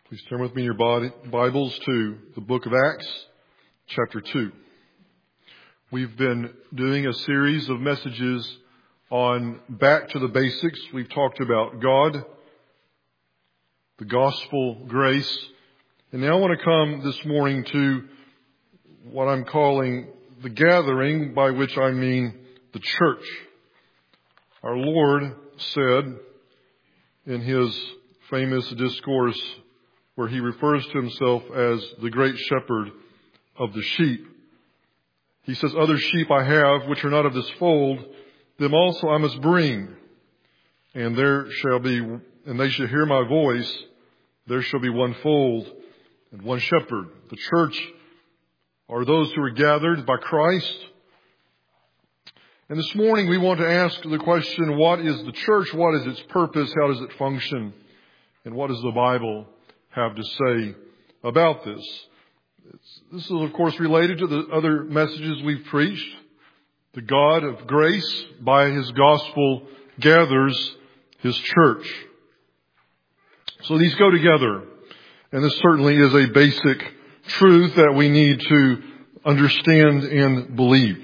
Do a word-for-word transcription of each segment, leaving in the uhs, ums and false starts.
Please turn with me in your body, Bibles to the book of Acts, chapter two. We've been doing a series of messages on back to the basics. We've talked about God, the gospel, grace, and now I want to come this morning to what I'm calling the gathering, by which I mean the church. Our Lord said in His famous discourse, where He refers to Himself as the great shepherd of the sheep. He says, "Other sheep I have, which are not of this fold, them also I must bring. And there shall be, and they shall hear my voice. There shall be one fold and one shepherd." The church are those who are gathered by Christ. And this morning we want to ask the question, what is the church? What is its purpose? How does it function? And what does the Bible have to say about this? It's, this is, of course, related to the other messages we've preached. The God of grace, by His gospel, gathers His church. So these go together. And this certainly is a basic truth that we need to understand and believe.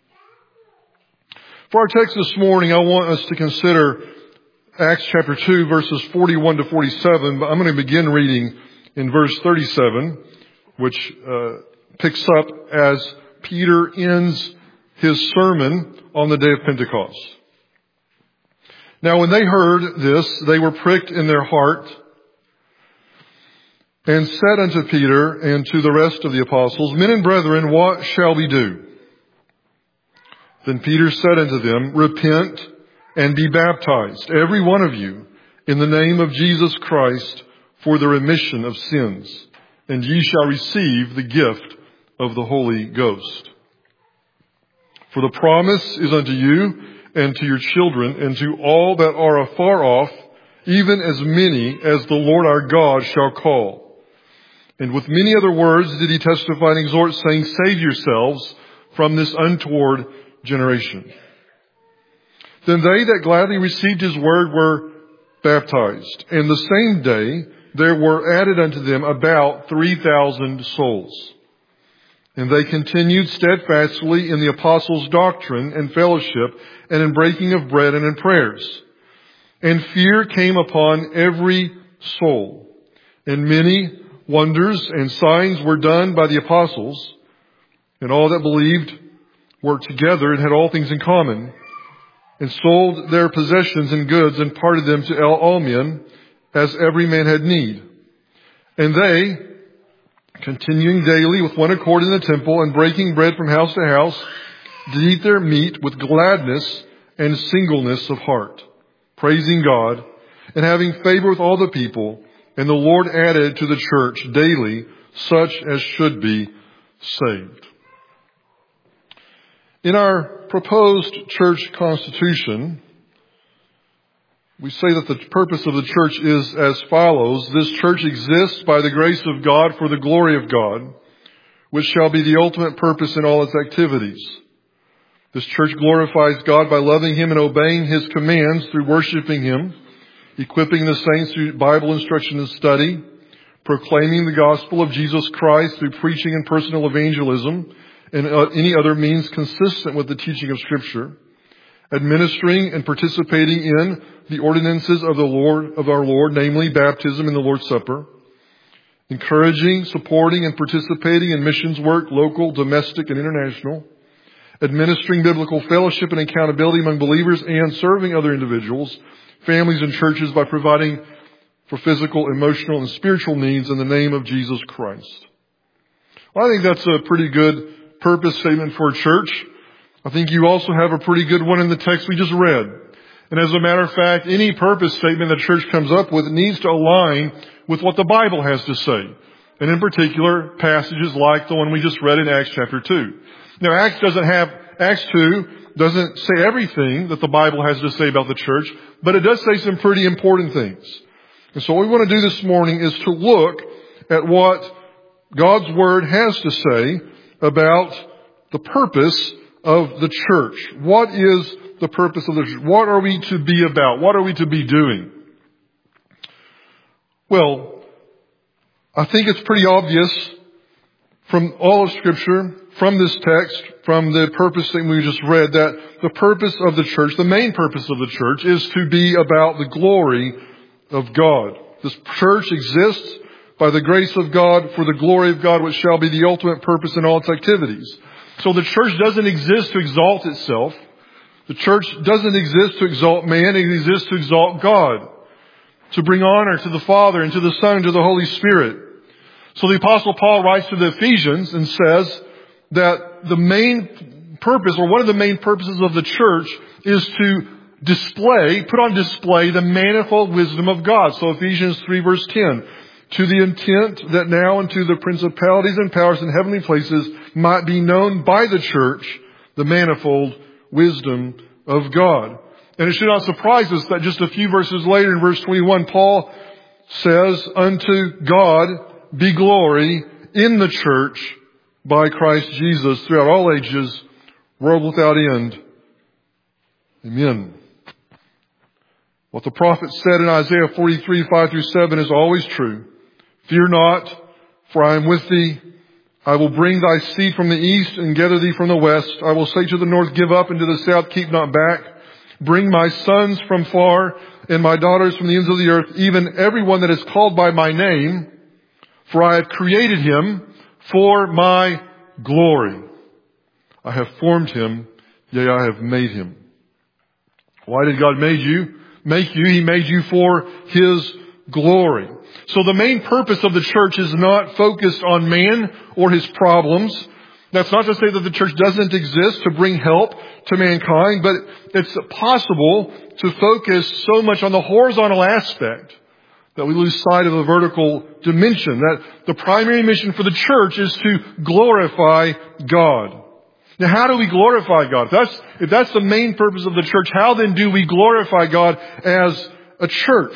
For our text this morning, I want us to consider Acts chapter two, verses forty-one to forty-seven, but I'm going to begin reading in verse thirty-seven, which uh, picks up as Peter ends his sermon on the day of Pentecost. "Now when they heard this, they were pricked in their heart, and said unto Peter and to the rest of the apostles, 'Men and brethren, what shall we do?' Then Peter said unto them, 'Repent and be baptized, every one of you, in the name of Jesus Christ, for the remission of sins, and ye shall receive the gift of the Holy Ghost. For the promise is unto you and to your children and to all that are afar off, even as many as the Lord our God shall call.' And with many other words did he testify and exhort, saying, 'Save yourselves from this untoward generation.' Then they that gladly received his word were baptized. And the same day there were added unto them about three thousand souls. And they continued steadfastly in the apostles' doctrine and fellowship, and in breaking of bread and in prayers. And fear came upon every soul. And many wonders and signs were done by the apostles. And all that believed worked together and had all things in common, and sold their possessions and goods, and parted them to all men, as every man had need. And they, continuing daily with one accord in the temple, and breaking bread from house to house, did eat their meat with gladness and singleness of heart, praising God, and having favor with all the people. And the Lord added to the church daily such as should be saved." In our proposed church constitution, we say that the purpose of the church is as follows. "This church exists by the grace of God for the glory of God, which shall be the ultimate purpose in all its activities. This church glorifies God by loving Him and obeying His commands through worshiping Him, equipping the saints through Bible instruction and study, proclaiming the gospel of Jesus Christ through preaching and personal evangelism, and any other means consistent with the teaching of Scripture, administering and participating in the ordinances of the Lord, of our Lord, namely baptism and the Lord's Supper, encouraging, supporting, and participating in missions work, local, domestic, and international, administering biblical fellowship and accountability among believers, and serving other individuals, families, and churches by providing for physical, emotional, and spiritual needs in the name of Jesus Christ." Well, I think that's a pretty good purpose statement for a church. I think you also have a pretty good one in the text we just read. And as a matter of fact, any purpose statement the church comes up with needs to align with what the Bible has to say. And in particular, passages like the one we just read in Acts chapter two. Now, Acts doesn't have, Acts two doesn't say everything that the Bible has to say about the church, but it does say some pretty important things. And so what we want to do this morning is to look at what God's Word has to say about the purpose of the church. What is the purpose of the church? What are we to be about? What are we to be doing? Well, I think it's pretty obvious from all of Scripture, from this text, from the purpose that we just read, that the purpose of the church, the main purpose of the church, is to be about the glory of God. This church exists by the grace of God for the glory of God, which shall be the ultimate purpose in all its activities. So the church doesn't exist to exalt itself. The church doesn't exist to exalt man. It exists to exalt God, to bring honor to the Father and to the Son and to the Holy Spirit. So the Apostle Paul writes to the Ephesians and says that the main purpose, or one of the main purposes of the church, is to display, put on display the manifold wisdom of God. So Ephesians three verse ten, to the intent that now unto the principalities and powers in heavenly places might be known by the church the manifold wisdom of God. And it should not surprise us that just a few verses later in verse twenty-one, Paul says, unto God be glory in the church by Christ Jesus throughout all ages, world without end. Amen. What the prophet said in Isaiah forty-three, five through seven is always true. Fear not, for I am with thee. I will bring thy seed from the east and gather thee from the west. I will say to the north, give up, and to the south, keep not back. Bring my sons from far and my daughters from the ends of the earth, even everyone that is called by my name, for I have created him for my glory. I have formed him, yea, I have made him. Why did God make you? Make you? He made you for his glory. So the main purpose of the church is not focused on man or his problems. That's not to say that the church doesn't exist to bring help to mankind, but it's possible to focus so much on the horizontal aspect that we lose sight of the vertical dimension. That the primary mission for the church is to glorify God. Now, how do we glorify God? If that's, if that's the main purpose of the church, how then do we glorify God as a church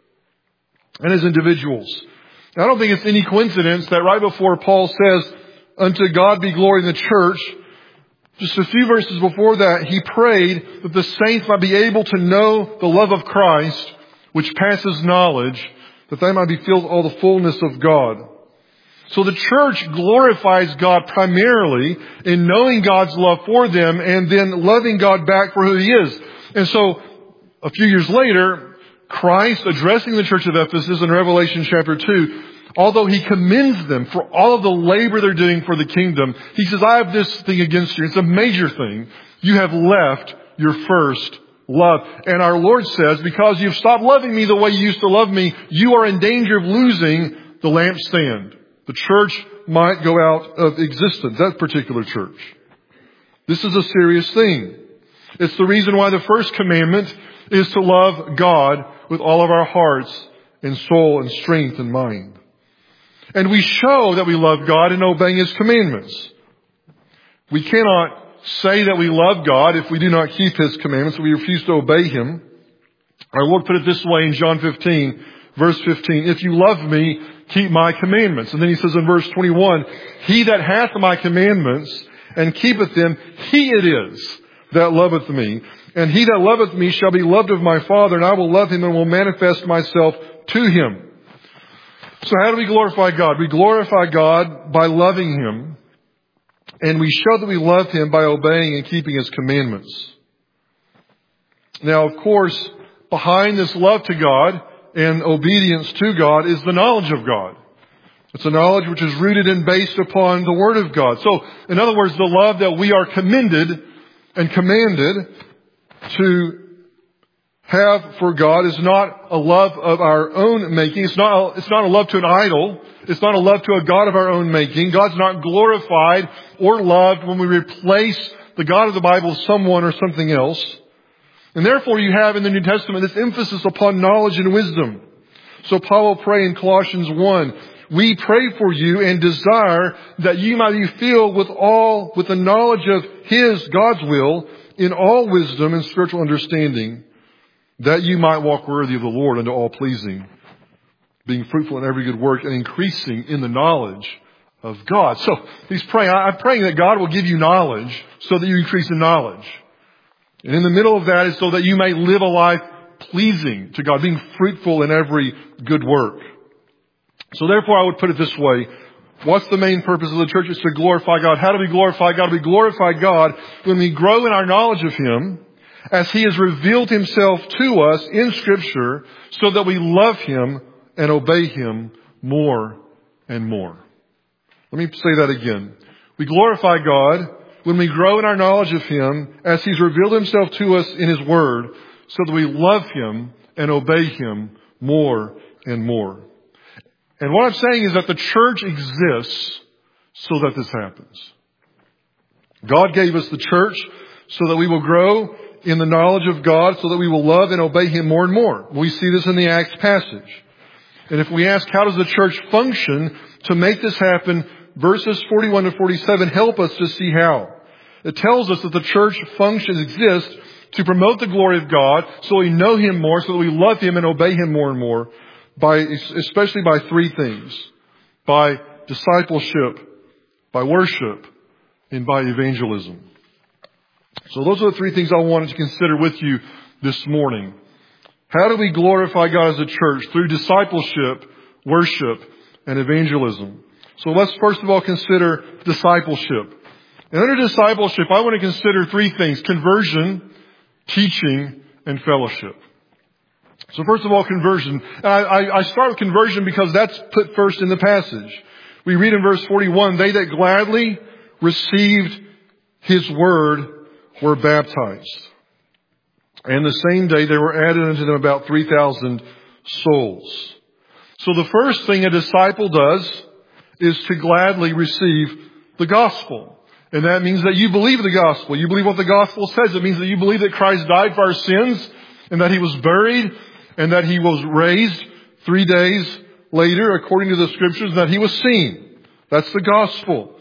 and as individuals? Now, I don't think it's any coincidence that right before Paul says, unto God be glory in the church, just a few verses before that, he prayed that the saints might be able to know the love of Christ, which passes knowledge, that they might be filled with all the fullness of God. So the church glorifies God primarily in knowing God's love for them and then loving God back for who He is. And so a few years later, Christ, addressing the church of Ephesus in Revelation chapter two, although He commends them for all of the labor they're doing for the kingdom, He says, I have this thing against you. It's a major thing. You have left your first love. And our Lord says, because you've stopped loving me the way you used to love me, you are in danger of losing the lampstand. The church might go out of existence, that particular church. This is a serious thing. It's the reason why the first commandment is to love God with all of our hearts and soul and strength and mind. And we show that we love God in obeying His commandments. We cannot say that we love God if we do not keep His commandments, if we refuse to obey Him. Our Lord put it this way in John fifteen, verse fifteen, if you love me, keep my commandments. And then He says in verse twenty-one, he that hath my commandments and keepeth them, he it is that loveth me. And he that loveth me shall be loved of my Father, and I will love him and will manifest myself to him. So how do we glorify God? We glorify God by loving Him. And we show that we love Him by obeying and keeping His commandments. Now, of course, behind this love to God and obedience to God is the knowledge of God. It's a knowledge which is rooted and based upon the Word of God. So, in other words, the love that we are commended and commanded to have for God is not a love of our own making. It's not a, it's not a love to an idol. It's not a love to a God of our own making. God's not glorified or loved when we replace the God of the Bible with someone or something else. And therefore you have in the New Testament this emphasis upon knowledge and wisdom. So Paul will pray in Colossians one, we pray for you and desire that you might be filled with all, with the knowledge of His, God's will, in all wisdom and spiritual understanding, that you might walk worthy of the Lord unto all pleasing, being fruitful in every good work and increasing in the knowledge of God. So he's praying, I'm praying that God will give you knowledge so that you increase in knowledge. And in the middle of that is so that you may live a life pleasing to God, being fruitful in every good work. So therefore I would put it this way. What's the main purpose of the church? It's to glorify God. How do we glorify God? We glorify God when we grow in our knowledge of Him as He has revealed Himself to us in Scripture so that we love Him and obey Him more and more. Let me say that again. We glorify God when we grow in our knowledge of Him as He's revealed Himself to us in His Word so that we love Him and obey Him more and more. And what I'm saying is that the church exists so that this happens. God gave us the church so that we will grow in the knowledge of God, so that we will love and obey Him more and more. We see this in the Acts passage. And if we ask, how does the church function to make this happen? Verses forty-one to forty-seven help us to see how. It tells us that the church functions, exists to promote the glory of God, so we know Him more, so that we love Him and obey Him more and more. By, especially by three things. By discipleship, by worship, and by evangelism. So those are the three things I wanted to consider with you this morning. How do we glorify God as a church? Through discipleship, worship, and evangelism. So let's first of all consider discipleship. And under discipleship, I want to consider three things. Conversion, teaching, and fellowship. So first of all, conversion. I, I, I start with conversion because that's put first in the passage. We read in verse forty-one, they that gladly received His word were baptized. And the same day there were added unto them about three thousand souls. So the first thing a disciple does is to gladly receive the gospel. And that means that you believe the gospel. You believe what the gospel says. It means that you believe that Christ died for our sins and that He was buried and that He was raised three days later according to the Scriptures and that He was seen. That's the gospel.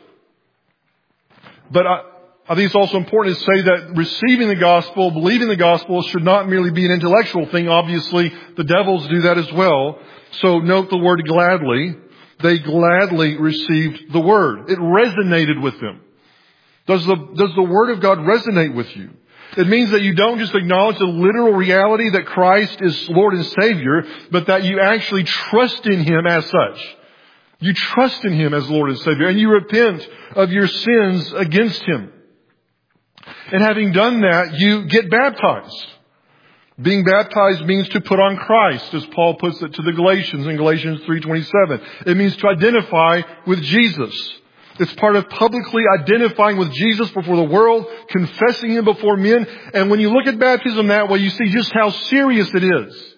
But I, I think it's also important to say that receiving the gospel, believing the gospel should not merely be an intellectual thing. Obviously, the devils do that as well. So note the word gladly. They gladly received the word. It resonated with them. Does the, does the word of God resonate with you? It means that you don't just acknowledge the literal reality that Christ is Lord and Savior, but that you actually trust in Him as such. You trust in Him as Lord and Savior, and you repent of your sins against Him. And having done that, you get baptized. Being baptized means to put on Christ, as Paul puts it to the Galatians in Galatians three twenty-seven. It means to identify with Jesus. It's part of publicly identifying with Jesus before the world, confessing Him before men. And when you look at baptism that way, you see just how serious it is.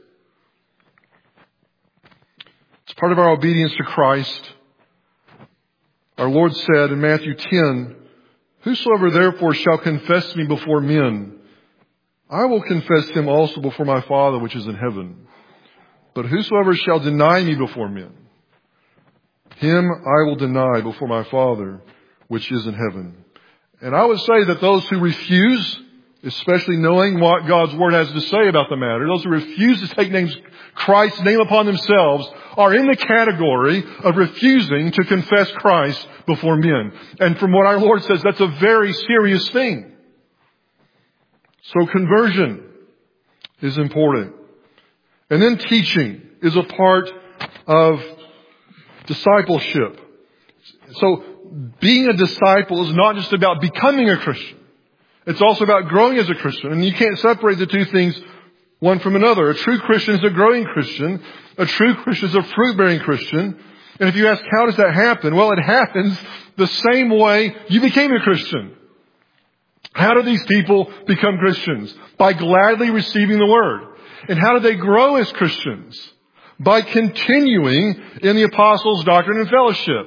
It's part of our obedience to Christ. Our Lord said in Matthew ten, whosoever therefore shall confess me before men, I will confess him also before my Father which is in heaven. But whosoever shall deny me before men, him I will deny before my Father which is in heaven. And I would say that those who refuse, especially knowing what God's Word has to say about the matter, those who refuse to take names, Christ's name upon themselves, are in the category of refusing to confess Christ before men. And from what our Lord says, that's a very serious thing. So conversion is important. And then teaching is a part of discipleship. So being a disciple is not just about becoming a Christian. It's also about growing as a Christian. And you can't separate the two things one from another. A true Christian is a growing Christian. A true Christian is a fruit-bearing Christian. And if you ask, how does that happen? Well, it happens the same way you became a Christian. How do these people become Christians? By gladly receiving the Word. And how do they grow as Christians? By continuing in the apostles' doctrine and fellowship.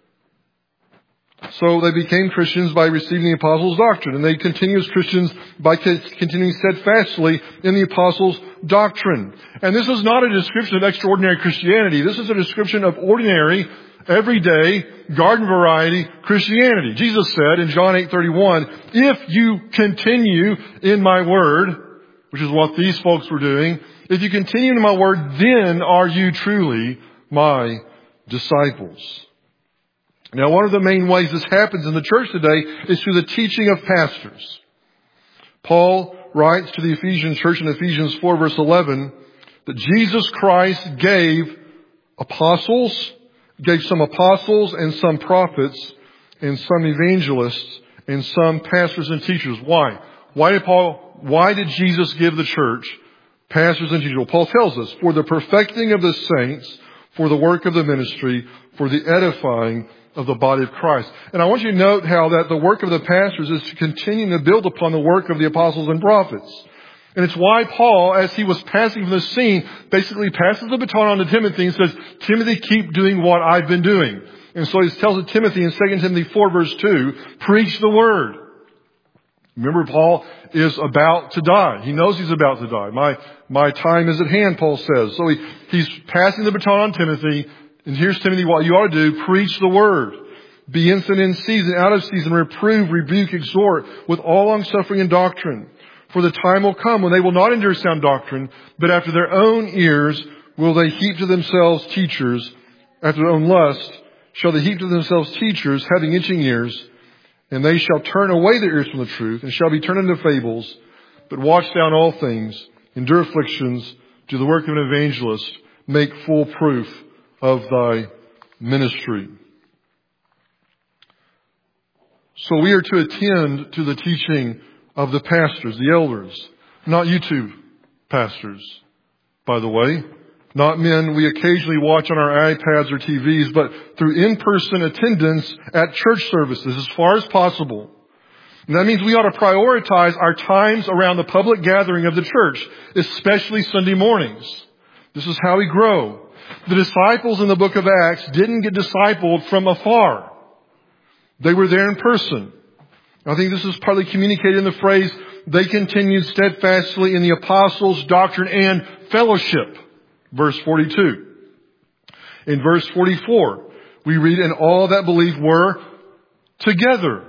So they became Christians by receiving the apostles' doctrine. And they continue as Christians by continuing steadfastly in the apostles' doctrine. And this is not a description of extraordinary Christianity. This is a description of ordinary, everyday, garden variety Christianity. Jesus said in John eight thirty-one, if you continue in my word, which is what these folks were doing, if you continue in my word, then are you truly my disciples. Now, one of the main ways this happens in the church today is through the teaching of pastors. Paul writes to the Ephesian church in Ephesians four verse eleven that Jesus Christ gave apostles, gave some apostles and some prophets and some evangelists and some pastors and teachers. Why? Why did Paul, why did Jesus give the church pastors and teachers? Well, Paul tells us, for the perfecting of the saints, for the work of the ministry, for the edifying of the body of Christ. And I want you to note how that the work of the pastors is to continue to build upon the work of the apostles and prophets. And it's why Paul, as he was passing from the scene, basically passes the baton on to Timothy and says, Timothy, keep doing what I've been doing. And so he tells Timothy in Second Timothy four verse two, preach the word. Remember, Paul is about to die. He knows he's about to die. My, my time is at hand, Paul says. So he, he's passing the baton on Timothy. And here's Timothy, what you ought to do, preach the word. Be instant in season, out of season, reprove, rebuke, exhort with all longsuffering and doctrine. For the time will come when they will not endure sound doctrine, but after their own ears will they heap to themselves teachers. After their own lust shall they heap to themselves teachers, having itching ears. And they shall turn away their ears from the truth, and shall be turned into fables. But watch thou in all things, endure afflictions, do the work of an evangelist, make full proof of thy ministry. So we are to attend to the teaching of the pastors, the elders, not YouTube pastors, by the way. Not men we occasionally watch on our iPads or T Vs, but through in-person attendance at church services as far as possible. And that means we ought to prioritize our times around the public gathering of the church, especially Sunday mornings. This is how we grow. The disciples in the book of Acts didn't get discipled from afar. They were there in person. I think this is partly communicated in the phrase, they continued steadfastly in the apostles' doctrine and fellowship. Verse forty-two. In verse forty-four, we read, and all that believed were together.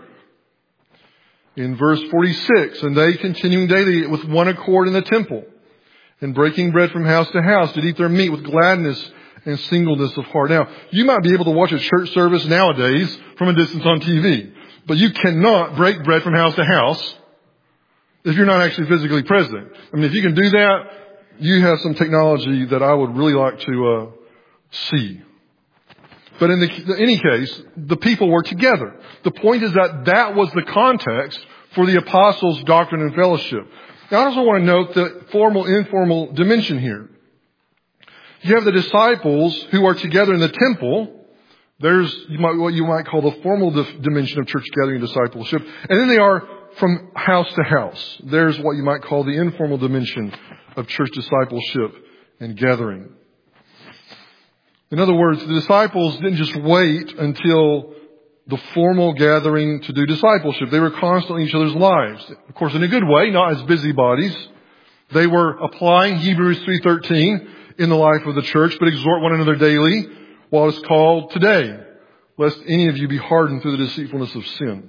In verse forty-six, and they continuing daily with one accord in the temple, and breaking bread from house to house, did eat their meat with gladness and singleness of heart. Now, you might be able to watch a church service nowadays from a distance on T V, but you cannot break bread from house to house if you're not actually physically present. I mean, if you can do that, you have some technology that I would really like to uh, see. But in, the, in any case, the people were together. The point is that that was the context for the apostles' doctrine and fellowship. Now, I also want to note the formal-informal dimension here. You have the disciples who are together in the temple. There's you might, what you might call the formal dif- dimension of church gathering and discipleship. And then they are from house to house. There's what you might call the informal dimension of church discipleship and gathering. In other words, the disciples didn't just wait until the formal gathering to do discipleship. They were constantly in each other's lives. Of course, in a good way, not as busybodies. They were applying Hebrews three thirteen in the life of the church, but exhort one another daily while it's called today, lest any of you be hardened through the deceitfulness of sin.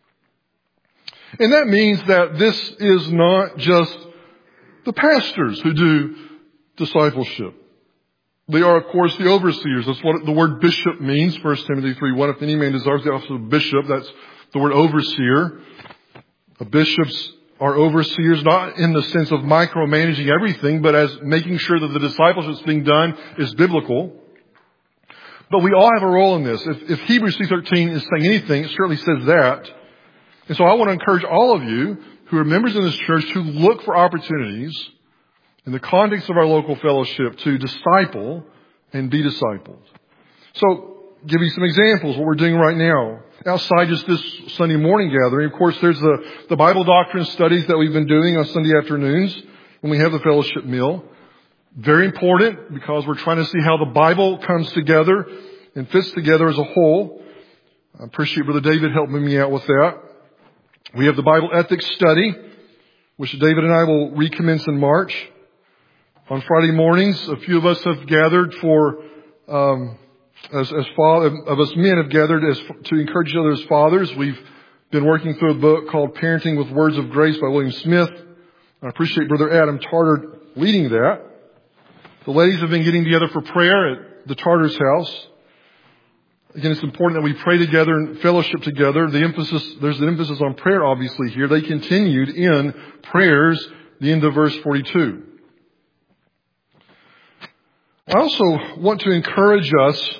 And that means that this is not just the pastors who do discipleship. They are, of course, the overseers. That's what the word bishop means. First Timothy three one. If any man desires the office of bishop, that's the word overseer. Bishops are overseers, not in the sense of micromanaging everything, but as making sure that the discipleship that's being done is biblical. But we all have a role in this. If, if Hebrews three thirteen is saying anything, it certainly says that. And so I want to encourage all of you who are members in this church to look for opportunities in the context of our local fellowship to disciple and be discipled. So, give you some examples of what we're doing right now. Outside just this Sunday morning gathering, of course, there's the, the Bible doctrine studies that we've been doing on Sunday afternoons when we have the fellowship meal. Very important because we're trying to see how the Bible comes together and fits together as a whole. I appreciate Brother David helping me out with that. We have the Bible ethics study, which David and I will recommence in March. On Friday mornings, a few of us have gathered for, um, as, as father, of us men have gathered as, to encourage each other as fathers. We've been working through a book called Parenting with Words of Grace by William Smith. I appreciate Brother Adam Tartar leading that. The ladies have been getting together for prayer at the Tartar's house. Again, it's important that we pray together and fellowship together. The emphasis, there's an emphasis on prayer obviously here. They continued in prayers, the end of verse forty-two. I also want to encourage us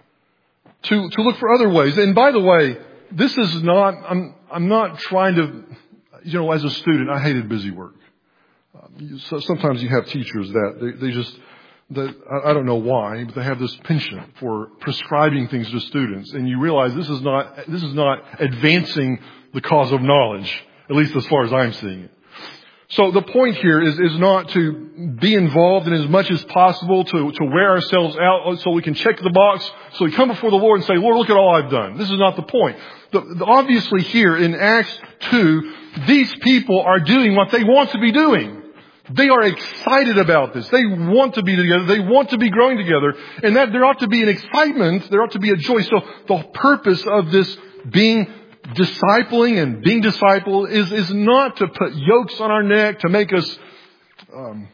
to, to look for other ways. And by the way, this is not, I'm, I'm not trying to, you know, as a student, I hated busy work. Um, so sometimes you have teachers that they, they just, that I, I don't know why, but they have this penchant for prescribing things to students. And you realize this is not, this is not advancing the cause of knowledge, at least as far as I'm seeing it. So the point here is, is not to be involved in as much as possible, to, to wear ourselves out so we can check the box, so we come before the Lord and say, Lord, look at all I've done. This is not the point. The, the, obviously here in Acts two, these people are doing what they want to be doing. They are excited about this. They want to be together. They want to be growing together. And that there ought to be an excitement. There ought to be a joy. So the purpose of this being discipling and being discipled is, is not to put yokes on our neck, to make us um,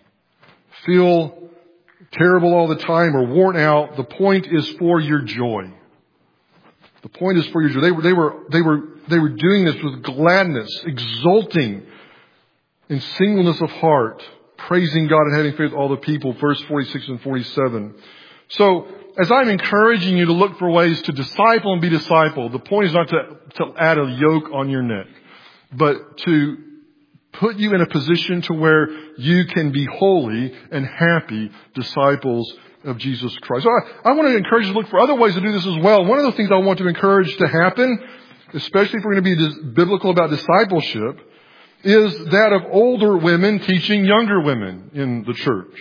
feel terrible all the time or worn out. The point is for your joy. The point is for your joy. They were, they were, they were, they were doing this with gladness, exulting in singleness of heart, praising God and having faith with all the people. Verse forty-six and forty-seven. So, as I'm encouraging you to look for ways to disciple and be discipled, the point is not to, to add a yoke on your neck, but to put you in a position to where you can be holy and happy disciples of Jesus Christ. So I, I want to encourage you to look for other ways to do this as well. One of the things I want to encourage to happen, especially if we're going to be dis- biblical about discipleship, is that of older women teaching younger women in the church.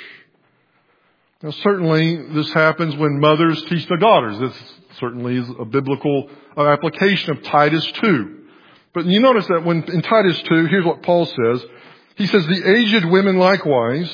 Now, certainly, this happens when mothers teach their daughters. This certainly is a biblical application of Titus two. But you notice that when in Titus two, here's what Paul says. He says, the aged women likewise,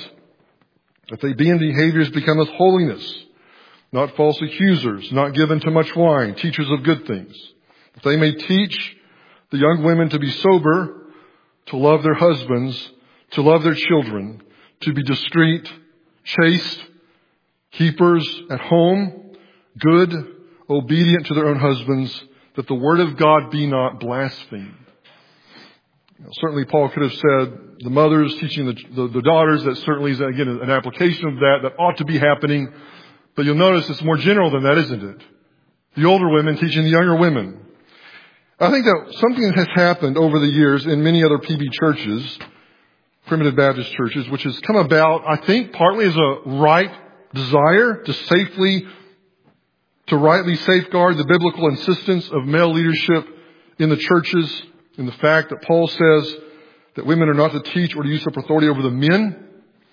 if they be in behaviors, becometh holiness, not false accusers, not given to much wine, teachers of good things. If they may teach the young women to be sober, to love their husbands, to love their children, to be discreet, chaste, keepers at home, good, obedient to their own husbands, that the word of God be not blasphemed. Now, certainly Paul could have said the mothers teaching the, the, the daughters. That certainly is, again, an application of that that ought to be happening. But you'll notice it's more general than that, isn't it? The older women teaching the younger women. I think that something has happened over the years in many other P B churches, Primitive Baptist churches, which has come about, I think, partly as a right desire to safely, to rightly safeguard the biblical insistence of male leadership in the churches, in the fact that Paul says that women are not to teach or to usurp authority over the men.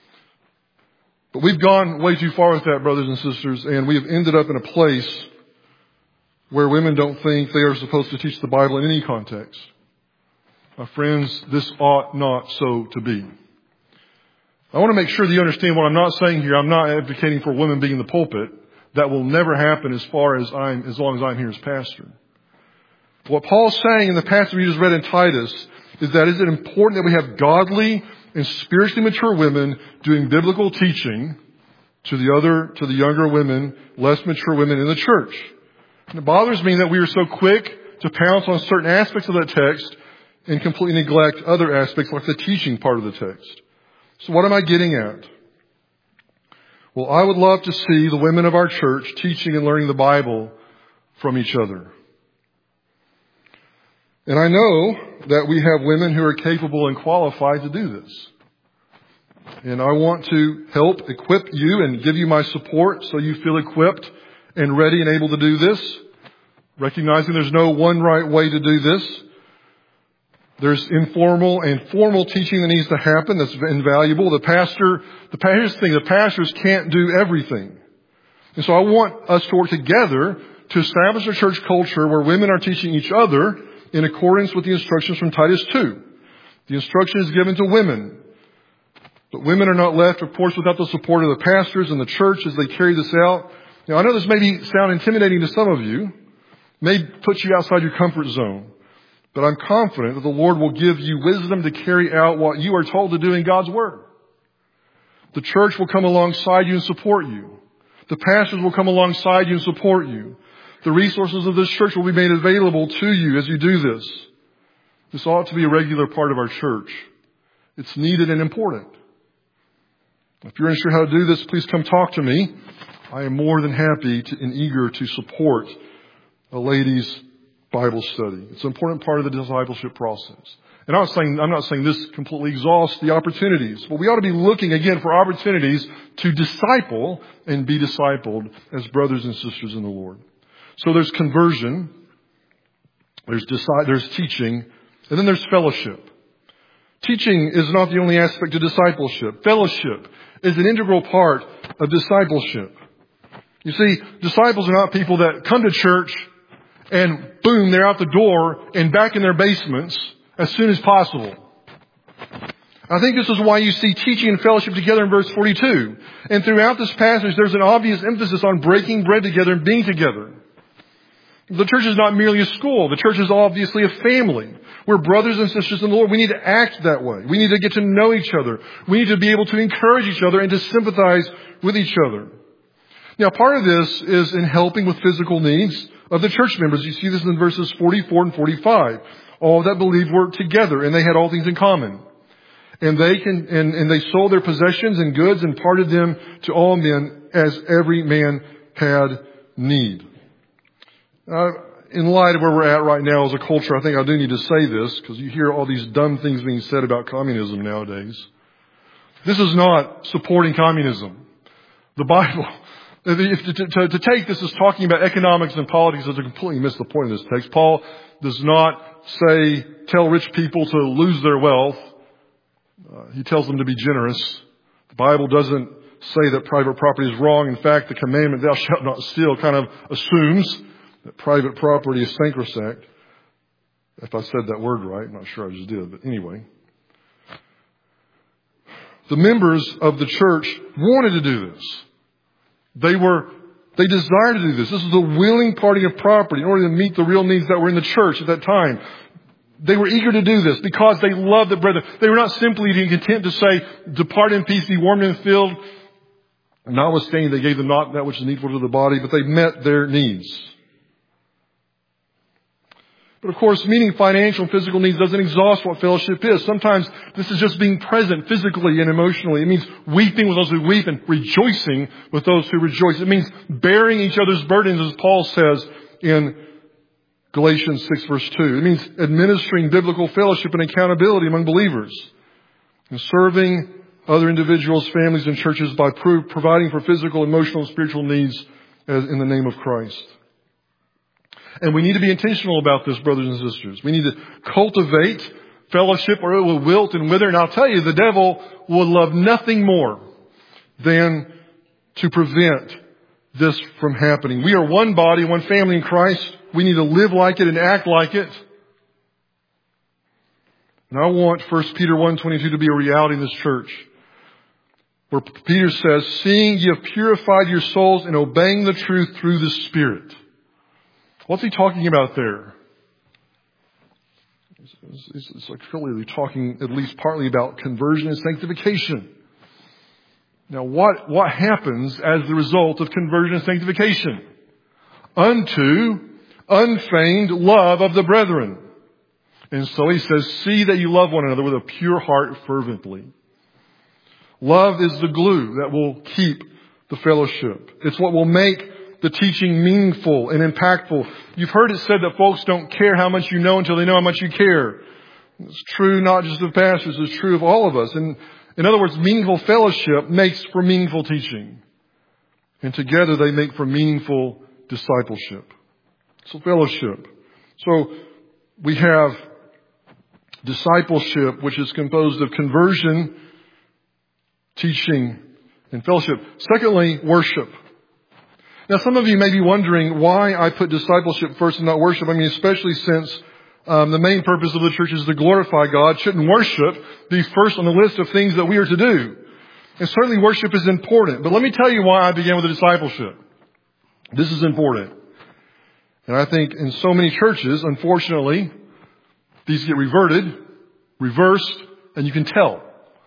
But we've gone way too far with that, brothers and sisters, and we have ended up in a place where women don't think they are supposed to teach the Bible in any context. My friends, this ought not so to be. I want to make sure that you understand what I'm not saying here. I'm not advocating for women being in the pulpit. That will never happen as far as I'm, as long as I'm here as pastor. What Paul's saying in the passage we just read in Titus is that is it important that we have godly and spiritually mature women doing biblical teaching to the other, to the younger women, less mature women in the church. And it bothers me that we are so quick to pounce on certain aspects of that text and completely neglect other aspects like the teaching part of the text. So what am I getting at? Well, I would love to see the women of our church teaching and learning the Bible from each other. And I know that we have women who are capable and qualified to do this. And I want to help equip you and give you my support so you feel equipped and ready and able to do this. Recognizing there's no one right way to do this. There's informal and formal teaching that needs to happen that's invaluable. The pastor, the pastor's thing, the pastors can't do everything. And so I want us to work together to establish a church culture where women are teaching each other in accordance with the instructions from Titus two. The instruction is given to women. But women are not left, of course, without the support of the pastors and the church as they carry this out. Now, I know this may be, sound intimidating to some of you, may put you outside your comfort zone. But I'm confident that the Lord will give you wisdom to carry out what you are told to do in God's Word. The church will come alongside you and support you. The pastors will come alongside you and support you. The resources of this church will be made available to you as you do this. This ought to be a regular part of our church. It's needed and important. If you're unsure how to do this, please come talk to me. I am more than happy to, and eager to support a ladies' Bible study. It's an important part of the discipleship process. And I'm not saying, I'm not saying this completely exhausts the opportunities, but we ought to be looking again for opportunities to disciple and be discipled as brothers and sisters in the Lord. So there's conversion, there's deci- there's teaching, and then there's fellowship. Teaching is not the only aspect of discipleship. Fellowship is an integral part of discipleship. You see, disciples are not people that come to church and boom, they're out the door and back in their basements as soon as possible. I think this is why you see teaching and fellowship together in verse forty-two. And throughout this passage, there's an obvious emphasis on breaking bread together and being together. The church is not merely a school. The church is obviously a family. We're brothers and sisters in the Lord. We need to act that way. We need to get to know each other. We need to be able to encourage each other and to sympathize with each other. Now, part of this is in helping with physical needs of the church members. You see this in verses forty-four and forty-five. All that believed were together, and they had all things in common. And they can, and, and they sold their possessions and goods and parted them to all men as every man had need. Uh, in light of where we're at right now as a culture, I think I do need to say this, because you hear all these dumb things being said about communism nowadays. This is not supporting communism. The Bible, if to, to, to take this as talking about economics and politics, is to completely miss the point of this text. Paul does not say, tell rich people to lose their wealth. Uh, he tells them to be generous. The Bible doesn't say that private property is wrong. In fact, the commandment, thou shalt not steal, kind of assumes that private property is sacrosanct. If I said that word right, I'm not sure I just did, but anyway. The members of the church wanted to do this. They were, they desired to do this. This is the willing parting of property in order to meet the real needs that were in the church at that time. They were eager to do this because they loved the brethren. They were not simply content to say, depart in peace, be warmed and filled. Notwithstanding, they gave them not that which is needful to the body, but they met their needs. But of course, meeting financial and physical needs doesn't exhaust what fellowship is. Sometimes this is just being present physically and emotionally. It means weeping with those who weep and rejoicing with those who rejoice. It means bearing each other's burdens, as Paul says in Galatians six verse two. It means administering biblical fellowship and accountability among believers. And serving other individuals, families, and churches by pro- providing for physical, emotional, and spiritual needs as in the name of Christ. And we need to be intentional about this, brothers and sisters. We need to cultivate fellowship or it will wilt and wither. And I'll tell you, the devil will love nothing more than to prevent this from happening. We are one body, one family in Christ. We need to live like it and act like it. And I want First Peter one twenty-two to be a reality in this church, where Peter says, seeing ye have purified your souls in obeying the truth through the Spirit. What's he talking about there? It's, it's like clearly talking at least partly about conversion and sanctification. Now what, what happens as the result of conversion and sanctification? Unto unfeigned love of the brethren. And so he says, see that you love one another with a pure heart fervently. Love is the glue that will keep the fellowship. It's what will make the teaching meaningful and impactful. You've heard it said that folks don't care how much you know until they know how much you care. It's true not just of pastors, it's true of all of us. And in other words, meaningful fellowship makes for meaningful teaching. And together they make for meaningful discipleship. So fellowship. So we have discipleship, which is composed of conversion, teaching, and fellowship. Secondly, worship. Now, some of you may be wondering why I put discipleship first and not worship. I mean, especially since um, the main purpose of the church is to glorify God. Shouldn't worship be first on the list of things that we are to do? And certainly worship is important. But let me tell you why I began with the discipleship. This is important. And I think in so many churches, unfortunately, these get reverted, reversed, and you can tell.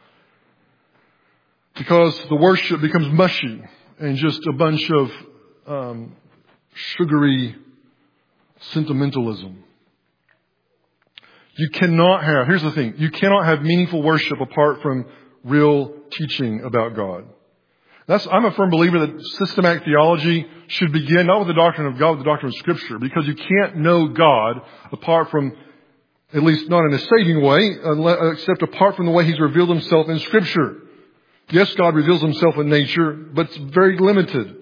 Because the worship becomes mushy and just a bunch of um, sugary sentimentalism. You cannot have, here's the thing, you cannot have meaningful worship apart from real teaching about God. That's, I'm a firm believer that systematic theology should begin not with the doctrine of God, but the doctrine of Scripture, because you can't know God apart from, at least not in a saving way, except apart from the way He's revealed Himself in Scripture. Yes, God reveals Himself in nature, but it's very limited.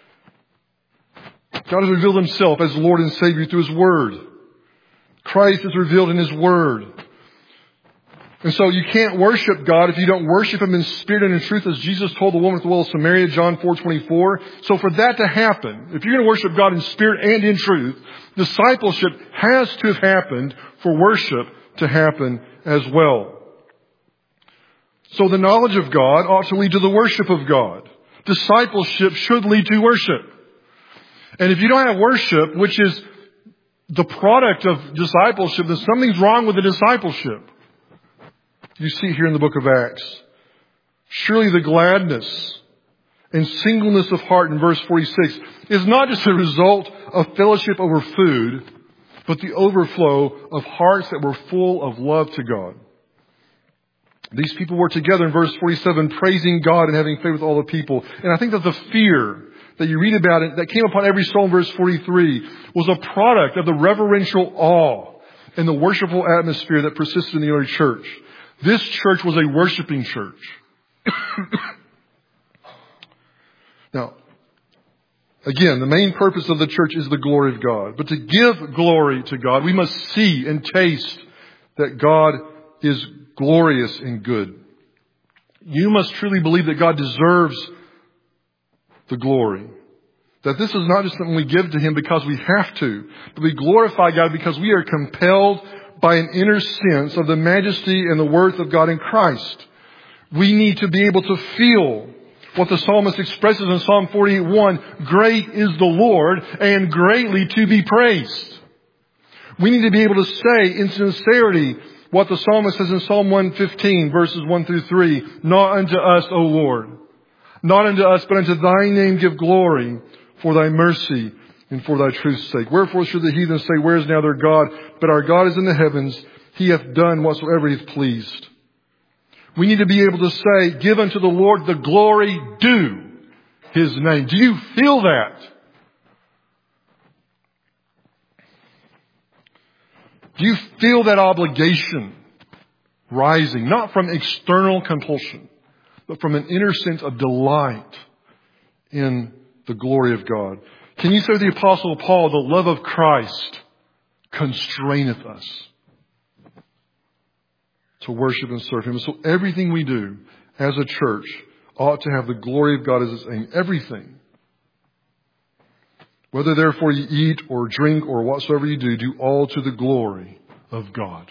God has revealed Himself as Lord and Savior through His Word. Christ is revealed in His Word. And so you can't worship God if you don't worship Him in spirit and in truth, as Jesus told the woman at the well of Samaria, John four twenty-four. So for that to happen, if you're going to worship God in spirit and in truth, discipleship has to have happened for worship to happen as well. So the knowledge of God ought to lead to the worship of God. Discipleship should lead to worship. And if you don't have worship, which is the product of discipleship, then something's wrong with the discipleship. You see here in the book of Acts. Surely the gladness and singleness of heart in verse forty-six is not just a result of fellowship over food, but the overflow of hearts that were full of love to God. These people were together in verse forty-seven, praising God and having faith with all the people. And I think that the fear that you read about it, that came upon every soul in verse forty-three, was a product of the reverential awe and the worshipful atmosphere that persisted in the early church. This church was a worshiping church. Now, again, the main purpose of the church is the glory of God. But to give glory to God, we must see and taste that God is glorious and good. You must truly believe that God deserves the glory. That this is not just something we give to Him because we have to, but we glorify God because we are compelled by an inner sense of the majesty and the worth of God in Christ. We need to be able to feel what the psalmist expresses in Psalm forty-eight one, great is the Lord and greatly to be praised. We need to be able to say in sincerity what the psalmist says in Psalm one fifteen, verses one through three, not unto us, O Lord, not unto us, but unto Thy name give glory for Thy mercy and for Thy truth's sake. Wherefore should the heathen say, where is now their God? But our God is in the heavens. He hath done whatsoever He hath pleased. We need to be able to say, give unto the Lord the glory due His name. Do you feel that? Do you feel that obligation rising, not from external compulsion, but from an inner sense of delight in the glory of God? Can you say with the Apostle Paul, the love of Christ constraineth us to worship and serve Him? So everything we do as a church ought to have the glory of God as its aim. Everything. Whether therefore you eat or drink or whatsoever you do, do all to the glory of God.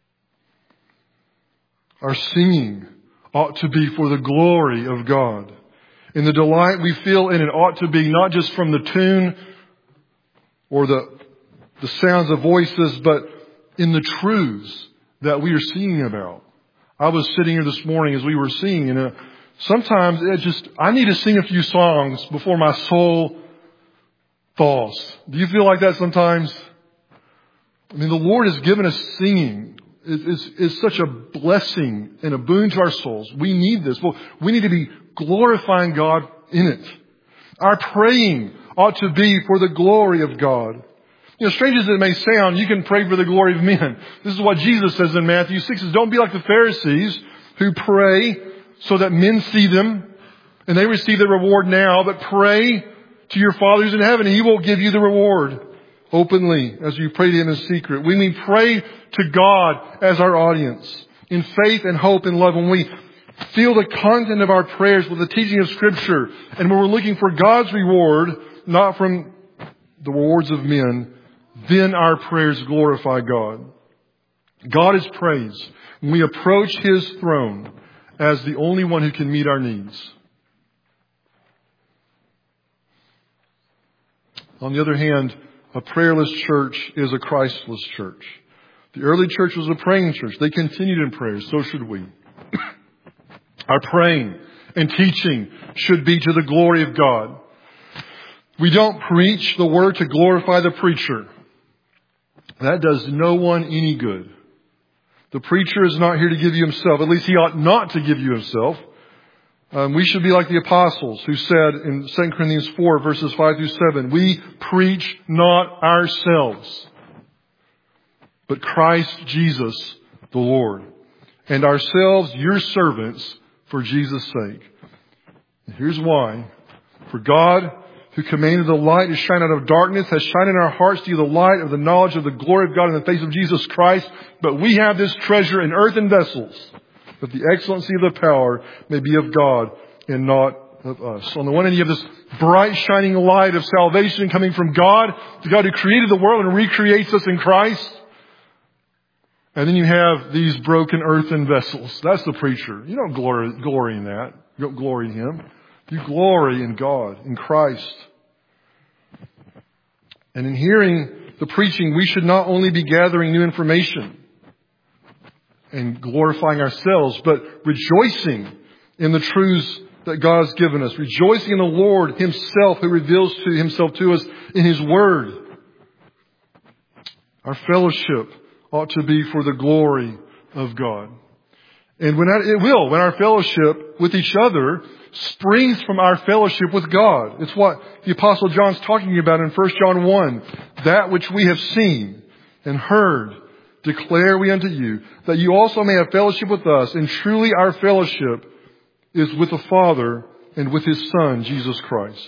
Our singing ought to be for the glory of God. And the delight we feel in it ought to be not just from the tune or the, the sounds of voices, but in the truths that we are singing about. I was sitting here this morning as we were singing, and uh, sometimes it just, I need to sing a few songs before my soul thaws. Do you feel like that sometimes? I mean, the Lord has given us singing. It's, it's such a blessing and a boon to our souls. We need this. Well, we need to be glorifying God in it. Our praying ought to be for the glory of God. You know, strange as it may sound, you can pray for the glory of men. This is what Jesus says in Matthew six, is don't be like the Pharisees who pray so that men see them and they receive the reward now, but pray to your Father who's in heaven and He will give you the reward openly as you pray to Him in secret. We mean pray to God as our audience in faith and hope and love. When we feel the content of our prayers with the teaching of Scripture, and when we're looking for God's reward, not from the rewards of men, then our prayers glorify God. God is praised when we approach His throne as the only one who can meet our needs. On the other hand, a prayerless church is a Christless church. The early church was a praying church. They continued in prayer. So should we. Our praying and teaching should be to the glory of God. We don't preach the word to glorify the preacher. That does no one any good. The preacher is not here to give you himself. At least he ought not to give you himself. Um, we should be like the apostles who said in Second Corinthians four, verses five through seven, we preach not ourselves, but Christ Jesus the Lord, and ourselves your servants for Jesus' sake. And here's why. For God, who commanded the light to shine out of darkness, has shined in our hearts to you the light of the knowledge of the glory of God in the face of Jesus Christ. But we have this treasure in earthen vessels, that the excellency of the power may be of God and not of us. On the one hand, you have this bright shining light of salvation coming from God, the God who created the world and recreates us in Christ. And then you have these broken earthen vessels. That's the preacher. You don't glory, glory in that. You don't glory in him. You glory in God, in Christ. And in hearing the preaching, we should not only be gathering new information and glorifying ourselves, but rejoicing in the truths that God has given us. Rejoicing in the Lord himself, who reveals to himself to us in his word. Our fellowship ought to be for the glory of God. And when that, it will, when our fellowship with each other springs from our fellowship with God. It's what the Apostle John's talking about in First John one. That which we have seen and heard declare we unto you, that you also may have fellowship with us. And truly our fellowship is with the Father and with his Son, Jesus Christ.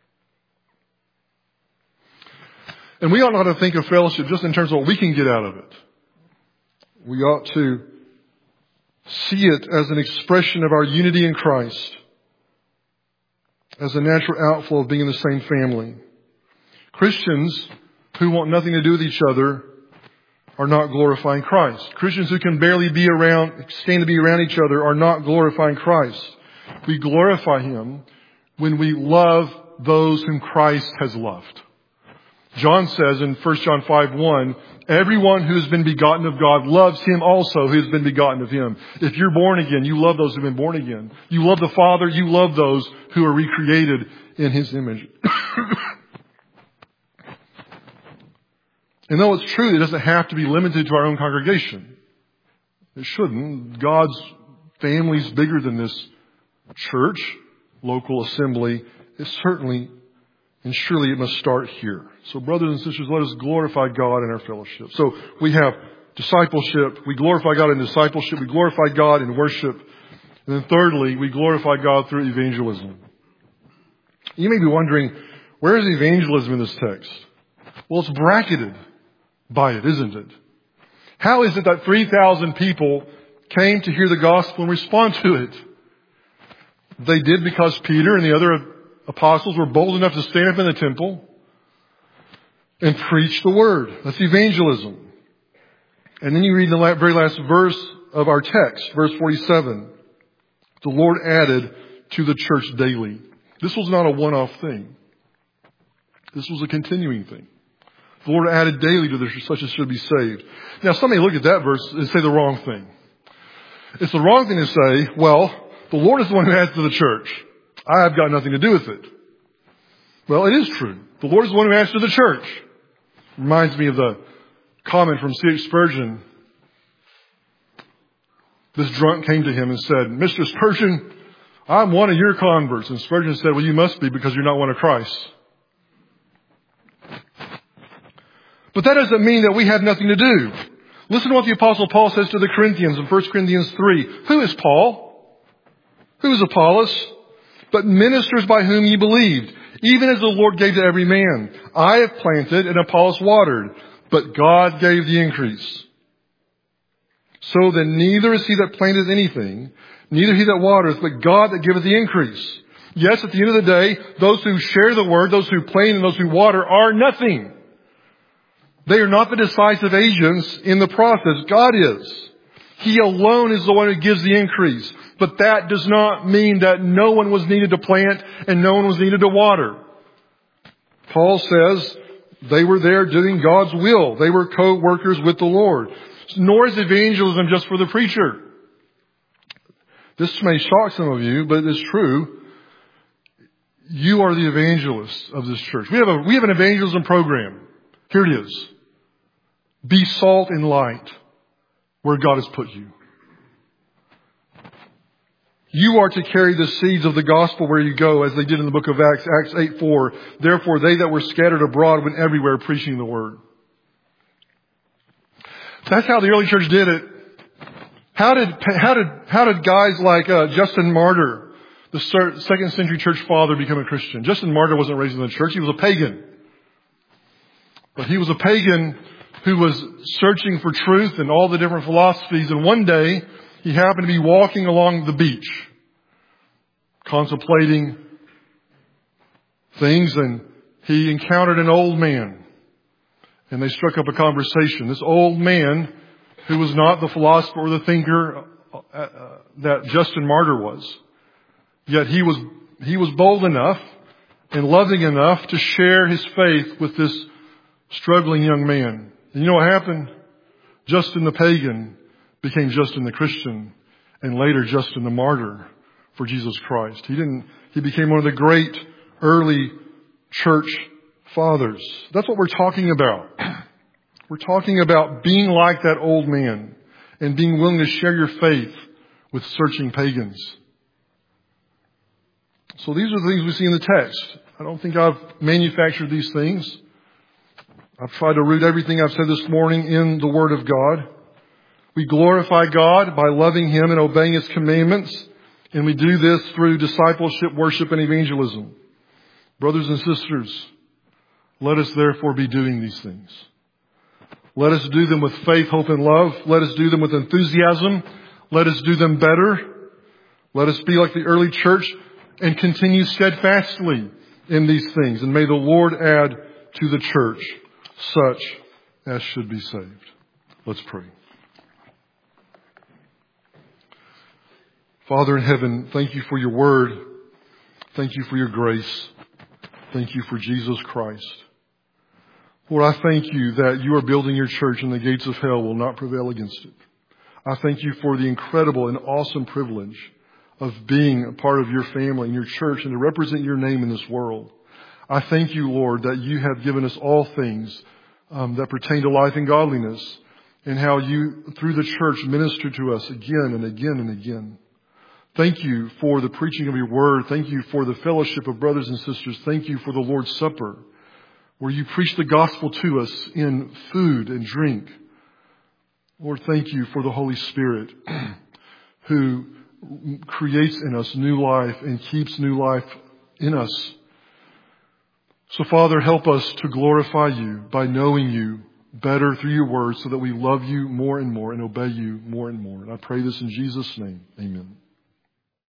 And we ought not to think of fellowship just in terms of what we can get out of it. We ought to see it as an expression of our unity in Christ, as a natural outflow of being in the same family. Christians who want nothing to do with each other are not glorifying Christ. Christians who can barely be around, stand to be around each other are not glorifying Christ. We glorify him when we love those whom Christ has loved. John says in First John five one, everyone who has been begotten of God loves him also who has been begotten of him. If you're born again, you love those who have been born again. You love the Father, you love those who are recreated in his image. And though it's true, it doesn't have to be limited to our own congregation. It shouldn't. God's family is bigger than this church, local assembly. It certainly and surely it must start here. So brothers and sisters, let us glorify God in our fellowship. So we have discipleship. We glorify God in discipleship. We glorify God in worship. And then thirdly, we glorify God through evangelism. You may be wondering, where is evangelism in this text? Well, it's bracketed by it, isn't it? How is it that three thousand people came to hear the gospel and respond to it? They did because Peter and the other apostles were bold enough to stand up in the temple and preach the word. That's evangelism. And then you read the very last verse of our text, verse forty-seven. The Lord added to the church daily. This was not a one-off thing. This was a continuing thing. The Lord added daily to the church such as should be saved. Now, some may look at that verse and say the wrong thing. It's the wrong thing to say, well, the Lord is the one who adds to the church. I have got nothing to do with it. Well, it is true. The Lord is the one who adds to the church. Reminds me of the comment from C H Spurgeon. This drunk came to him and said, Mister Spurgeon, I'm one of your converts. And Spurgeon said, well, you must be because you're not one of Christ's. But that doesn't mean that we have nothing to do. Listen to what the Apostle Paul says to the Corinthians in First Corinthians three. Who is Paul? Who is Apollos? But ministers by whom ye believed, even as the Lord gave to every man. I have planted and Apollos watered, but God gave the increase. So then neither is he that planteth anything, neither he that watereth, but God that giveth the increase. Yes, at the end of the day, those who share the word, those who plant and those who water are nothing. They are not the decisive agents in the process. God is. He alone is the one who gives the increase. But that does not mean that no one was needed to plant and no one was needed to water. Paul says they were there doing God's will. They were co-workers with the Lord. Nor is evangelism just for the preacher. This may shock some of you, but it's true. You are the evangelists of this church. We have a, we have an evangelism program. Here it is. Be salt and light. where God has put you. You are to carry the seeds of the gospel where you go, as they did in the book of Acts, Acts eight four. Therefore, they that were scattered abroad went everywhere preaching the word. That's how the early church did it. How did, how did, how did guys like uh, Justin Martyr, the second century church father, become a Christian? Justin Martyr wasn't raised in the church. He was a pagan. But he was a pagan who was searching for truth and all the different philosophies. And one day, he happened to be walking along the beach, contemplating things, and he encountered an old man. And they struck up a conversation. This old man, who was not the philosopher or the thinker uh, uh, that Justin Martyr was, yet he was he was bold enough and loving enough to share his faith with this struggling young man. And you know what happened? Justin the pagan became Justin the Christian, and later Justin the martyr for Jesus Christ. He didn't, he became one of the great early church fathers. That's what we're talking about. We're talking about being like that old man and being willing to share your faith with searching pagans. So these are the things we see in the text. I don't think I've manufactured these things. I've tried to root everything I've said this morning in the Word of God. We glorify God by loving Him and obeying His commandments. And we do this through discipleship, worship, and evangelism. Brothers and sisters, let us therefore be doing these things. Let us do them with faith, hope, and love. Let us do them with enthusiasm. Let us do them better. Let us be like the early church and continue steadfastly in these things. And may the Lord add to the church such as should be saved. Let's pray. Father in heaven, thank you for your word. Thank you for your grace. Thank you for Jesus Christ. Lord, I thank you that you are building your church and the gates of hell will not prevail against it. I thank you for the incredible and awesome privilege of being a part of your family and your church and to represent your name in this world. I thank you, Lord, that you have given us all things um, that pertain to life and godliness, and how you, through the church, minister to us again and again and again. Thank you for the preaching of your word. Thank you for the fellowship of brothers and sisters. Thank you for the Lord's Supper, where you preach the gospel to us in food and drink. Lord, thank you for the Holy Spirit who creates in us new life and keeps new life in us. So, Father, help us to glorify you by knowing you better through your word so that we love you more and more and obey you more and more. And I pray this in Jesus' name. Amen.